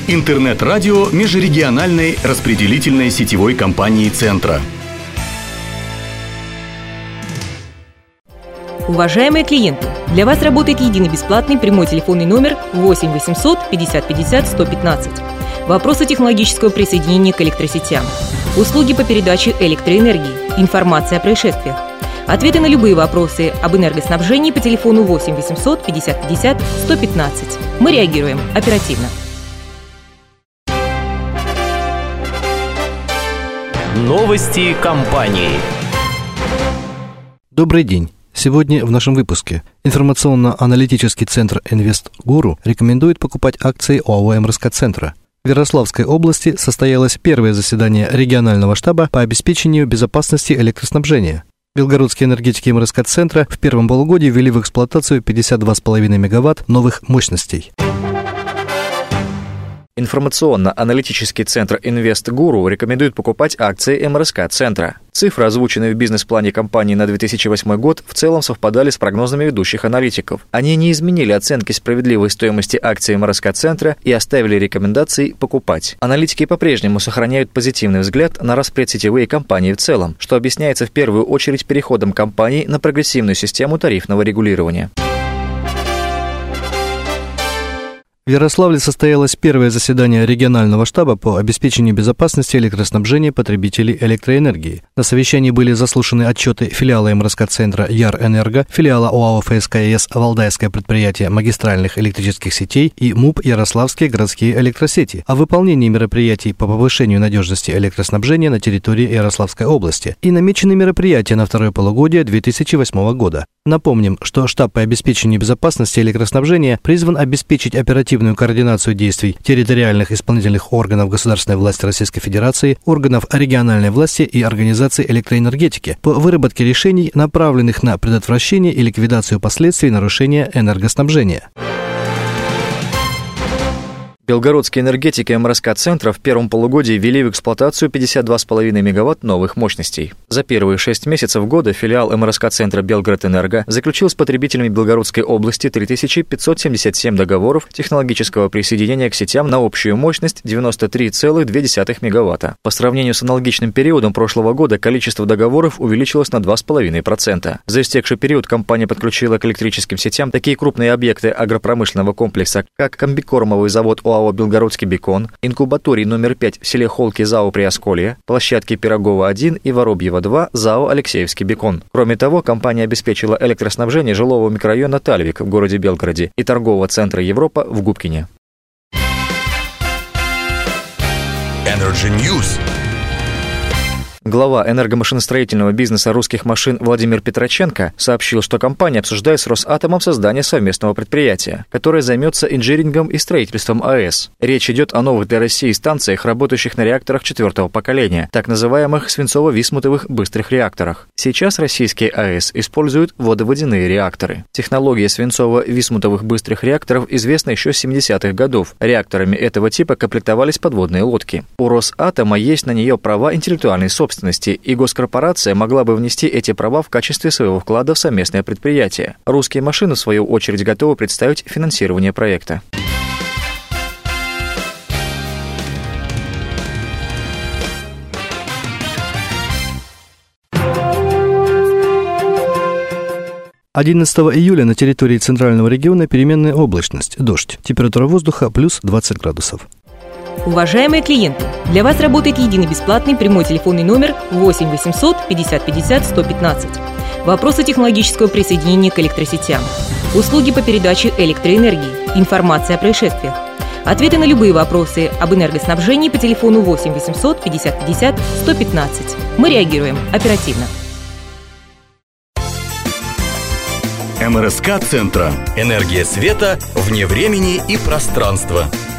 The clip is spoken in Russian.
Интернет-радио межрегиональной распределительной сетевой компании «Центра». Уважаемые клиенты, для вас работает единый бесплатный прямой телефонный номер 8 800 50 50 115. Вопросы технологического присоединения к электросетям, услуги по передаче электроэнергии, информация о происшествиях, ответы на любые вопросы об энергоснабжении по телефону 8 800 50 50 115. Мы реагируем оперативно. Новости компании. Добрый день. Сегодня в нашем выпуске. Информационно-аналитический центр «Инвестгуру» рекомендует покупать акции ОАО «МРСК-Центра». В Ярославской области состоялось первое заседание регионального штаба по обеспечению безопасности электроснабжения. Белгородские энергетики МРСК-Центра в первом полугодии ввели в эксплуатацию 52,5 мегаватт новых мощностей. Информационно-аналитический центр «Инвестгуру» рекомендует покупать акции МРСК-Центра. Цифры, озвученные в бизнес-плане компании на 2008 год, в целом совпадали с прогнозами ведущих аналитиков. Они не изменили оценки справедливой стоимости акций МРСК-Центра и оставили рекомендации покупать. Аналитики по-прежнему сохраняют позитивный взгляд на распредсетевые компании в целом, что объясняется в первую очередь переходом компаний на прогрессивную систему тарифного регулирования. В Ярославле состоялось первое заседание регионального штаба по обеспечению безопасности электроснабжения потребителей электроэнергии. На совещании были заслушаны отчеты филиала МРСК-Центра «Ярэнерго», филиала ОАО ФСКС «Валдайское предприятие магистральных электрических сетей» и МУП «Ярославские городские электросети» о выполнении мероприятий по повышению надежности электроснабжения на территории Ярославской области и намечены мероприятия на второе полугодие 2008 года. Напомним, что штаб по обеспечению безопасности электроснабжения призван обеспечить оперативную координацию действий территориальных исполнительных органов государственной власти Российской Федерации, органов региональной власти и организаций электроэнергетики по выработке решений, направленных на предотвращение и ликвидацию последствий нарушения энергоснабжения. Белгородские энергетики МРСК-Центра в первом полугодии ввели в эксплуатацию 52,5 мегаватт новых мощностей. За первые 6 месяцев года филиал МРСК-Центра «Белгородэнерго» заключил с потребителями Белгородской области 3577 договоров технологического присоединения к сетям на общую мощность 93,2 мегаватта. По сравнению с аналогичным периодом прошлого года количество договоров увеличилось на 2,5%. За истекший период компания подключила к электрическим сетям такие крупные объекты агропромышленного комплекса, как комбикормовый завод ОАО «Белгородский бекон», инкубаторий номер 5 в селе Холки ЗАО «Приосколье», площадки Пирогова-1 и Воробьева-2 ЗАО «Алексеевский бекон». Кроме того, компания обеспечила электроснабжение жилого микрорайона Тальвик в городе Белгороде и торгового центра «Европа» в Губкине. Energy News. Глава энергомашиностроительного бизнеса «Русских машин» Владимир Петроченко сообщил, что компания обсуждает с Росатомом создание совместного предприятия, которое займется инжинирингом и строительством АЭС. Речь идет о новых для России станциях, работающих на реакторах 4-го поколения, так называемых свинцово-висмутовых быстрых реакторах. Сейчас российские АЭС используют водоводяные реакторы. Технология свинцово-висмутовых быстрых реакторов известна еще с 70-х годов. Реакторами этого типа комплектовались подводные лодки. У Росатома есть на нее права интеллектуальной собственности, и госкорпорация могла бы внести эти права в качестве своего вклада в совместное предприятие. «Русские машины», в свою очередь, готовы представить финансирование проекта. – 11 июля на территории Центрального региона переменная облачность, дождь. Температура воздуха плюс 20 градусов. Уважаемые клиенты, для вас работает единый бесплатный прямой телефонный номер 8 800 50 50 115. Вопросы технологического присоединения к электросетям, услуги по передаче электроэнергии, информация о происшествиях, ответы на любые вопросы об энергоснабжении по телефону 8 800 50 50 115. Мы реагируем оперативно. МРСК-Центра. Энергия света вне времени и пространства.